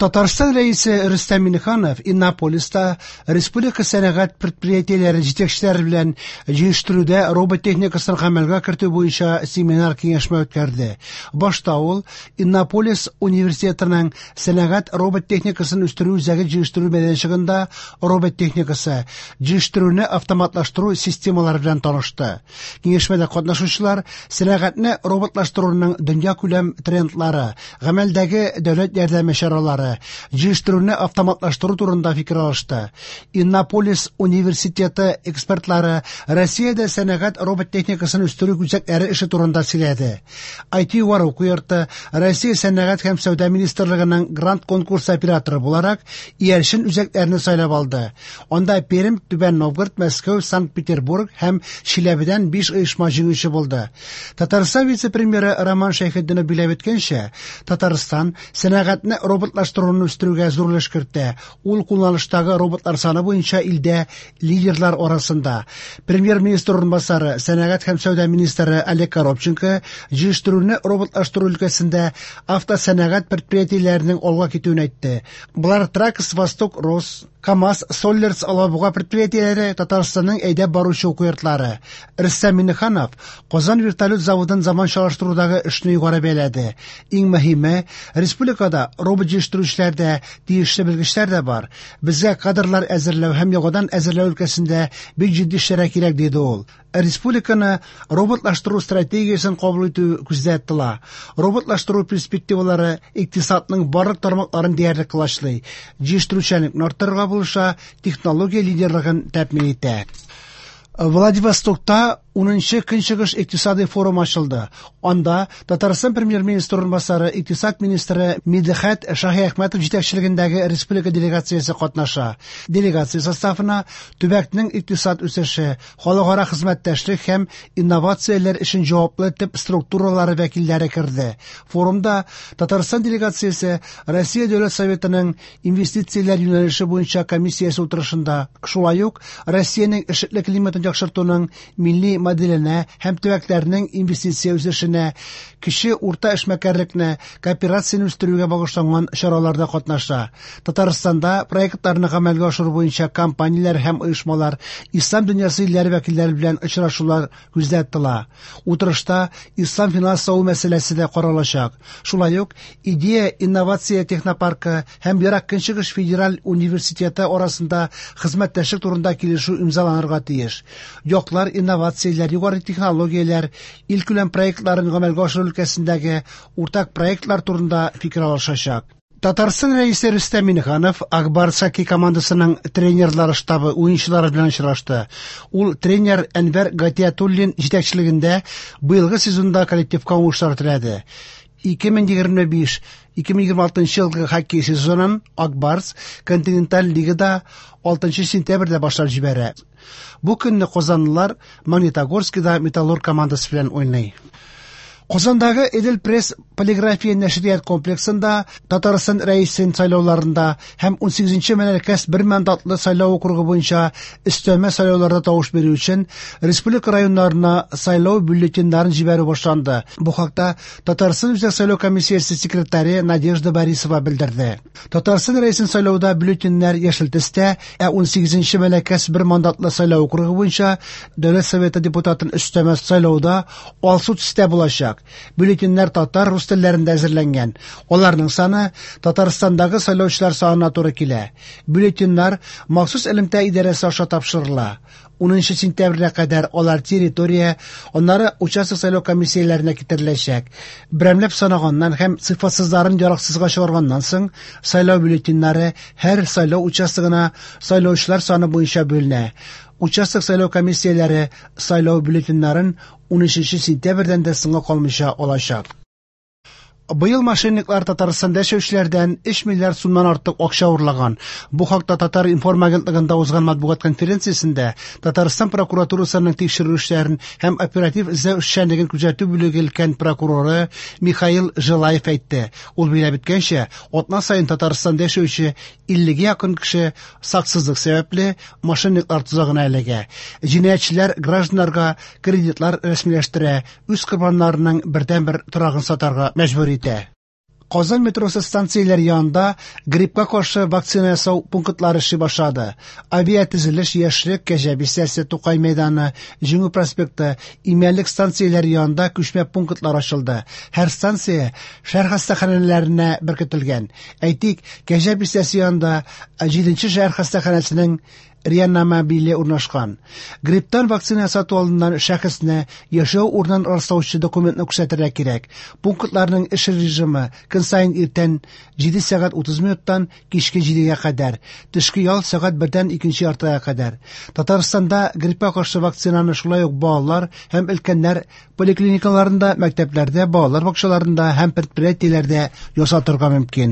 Татарстан рәисе Рөстәм Миңнеханов Иннополиста республика сәнәгать предприятиеләре җитәкчеләре белән җыештыруда робот техникасын гамәлгә кертү буенча семинар киңәшмә үткәрде. Башта ул Иннополис университетының сәнәгать робот техникасын үстерү үзәге җыештыру мәйданчыгында робот техникасы җыештыруны автоматлаштыру системалары белән танышты. Киңәшмәдә катнашучылар сәнәгатьне роботлаштыруның дөньякүләм трендлары, гамәлдәге дәүләт ярдәме чаралары, җыештыруны автоматлаштыру турында фикер алышты. Иннополис университеты экспертлары Россиядә сәнәгать робот техникасын үстерү үзәкләре эше турында сөйләде. IT-Вару куерты Россия сәнәгать һәм сәүдә министрлыгының грант конкурсы операторы буларак иярчен үзәкләрне сайлап алды. Анда Пермь, Түбән Новгород, Мәскәү, Санкт-Петербург һәм Чиләбедән 5 оешма җиңүче булды. Татарстан вице-премьеры Роман Шәйхетдинов биләп әйткәнчә, Татарстан сәнәгатьне роботлаштыруны үстерүгә зур өлеш кертә. Ул кулланыштагы роботлар саны буенча илдә лидерлар арасында. Премьер-министр урынбасары, сәнәгать һәм сәүдә министры Олег Коробченко җыештыруны роботлаштыру өлкәсендә автосәнәгать предприятиеләренең алга китүен әйтте. Булар Тракс, Восток, Рос, КамАЗ, Соллерс, Алабуга предприятиеләре Татарстанның әйдәп баручы укыйртлары. Рөстәм Миңнеханов Казан вертолет заводын заманчалаштырудагы эшне югары бәяләде. Иң мөһиме, республикада робот җыештыручыларда тиешле белгечләр дә бар. Безгә кадрлар әзерләү һәм яңадан әзерләү өлкәсендә бик җитди эшләр кирәк, диде ул. Республиканы роботлаштыру стратегиясен кабул итү күздә тотыла. Роботлаштыру перспективалары икътисадның барлык тармакларын диярлек кылышлый. Җыештыручылыкны арттырырга булыша, технология лидерлыгын тәэмин итә. Владивостокта 10-нчы Көнчыгыш икътисади форум ачылды. Анда Татарстан премьер-министры урынбасары, икътисад министры Мидхәт Шаһиәхмәтов җитәкчелегендәге республика делегациясе катнаша. Делегация составына төбәкнең икътисад үсеше, халыкара хезмәттәшлек һәм инновацияләр өчен җаваплы төп структуралары вәкилләре керде. Форумда Татарстан делегациясе Россия Дәүләт Советының инвестицияләр юнәлеше буенча комиссиясе утырышында, шулай ук Россиянең эшлекле климатын яхшыртуның милли моделенә һәм төбәкләрнең инвестиция үсешенә, кече урта эшмәкәрлекне, кооперацияны үстерүгә багышланган чараларда катнаша. Татарстанда проектларны гамәлгә ашыру буенча компанияләр һәм оешмалар, ислам дөньясы илләре вәкилләре белән очрашулар күздә тотыла. Утырышта ислам финанслау мәсьәләсе дә каралачак. Шулай ук идея инновация технопаркы һәм Ерак Көнчыгыш федераль университеты арасында хезмәттәшлек турында килешү имзаланырга тиеш. Яклар инновацияләр, югары технологияләр, илкүләм проектларын гамәлгә ашыру өлкәсендәге уртак проектлар турында фикер алышачак. Татарстан рәисе Рөстәм Миңнеханов Акбар Саки командасының тренерлары штабы уенчылары белән очрашты. Ул тренер Әнвәр Гатиятуллин җитәкчелегендә быелгы сезонда коллективка уңышлар теләде. 2025-2026 елгы хоккей сезонын Акбарс континенталь лигада 6 сентябрьдә башлап җибәрә. Бу көнне казанлылар Магнитогорскида Металлург командасы белән уйный. Казандагы Эдел пресс полиграфия нәшрият комплексында Татарстан рәисен сайлауларында һәм 18-нче мәмләкәт бер мандатлы сайлау округы буенча өстәмә сайлауларда тавыш бирү өчен республика районнарына сайлау бюллетеннарын җибәрү башланды. Бу хакта Татарстан үзәк сайлау комиссиясе секретаре Надежда Борисова белдерде. Татарстан рәисен сайлауда бюллетеннар яшел төстә, 18-нче мәмләкәт бер мандатлы сайлау округы буенча Дәүләт Советы депутатын өстәмә сайлауда алсу төстә булачак. Бюллетеннар татар рус телләрендә әзерләнгән. Аларның саны Татарстандагы сайлаучылар санына туры килә. Бюллетеннар махсус элемтә идарәсе аша тапшырыла. 10 сентябрьгә кадәр алар территория, аннары участок сайлау комиссияләренә китереләчәк. Берәмләп санаганнан һәм сыйфатсызларын яраксызга чыгарганнан соң сайлау бюллетеннары һәр сайлау участогына сайлаучылар саны буенча бүленә. Участок сайлау комиссияләре сайлау бюллетеннарын 13 сентябрьдән дә соңга калмыйча алачак. Быел мошенниклар Татарстанда яшәүчеләрдән 3 миллиард сумнан артык акча урлаган. Бу хакта Татар информ агентлыгында узган матбугат конференциясендә Татарстан прокуратурасының тикшерү эшләрен һәм оператив эзләү эшчәнлеген күзәтү бүлеге өлкән прокуроры Михаил Жилаев әйтте. Ул биләп иткәнчә, атна саен Татарстанда яшәүче 50-гә якын кеше саксызлык сәбәпле мошенниклар тузагына эләгә. Җинаятьчеләр гражданнарга кредитлар рәсмиләштерә, үз корбаннарының бердән-бер торагын сатарга мәҗбүр итә. Казан метросы станцияләре янында гриппка каршы вакцина ясау пунктлары эшли башлады. Авиатөзелеш, Яшьлек, Кәҗә бистәсе, Тукай мәйданы, Җиңү проспекты, Имәнлек станцияләре янында күчмә пунктлар ачылды. Һәр станция шәһәр хастаханәләренә беркетелгән. Әйтик, Кәҗә бистәсе янында 7-нче шәһәр хастаханәсенең реанимация биле урнашкан. Грипптан вакцина сату алыннан шәхесне яшәү урынын раслаучы документны күрсәтергә кирәк. Пунктларның эш режимы көн саен иртән 7 сәгать 30 минуттан кичке 7-гә кадәр, төшке ял сәгать 1-дән 2 яртыга кадәр. Татарстанда гриппка каршы вакцинаны шулай ук балалар һәм өлкәннәр поликлиникаларында, мәктәпләрдә, балалар бакчаларында һәм предприятиеләрдә ясатырга мөмкин.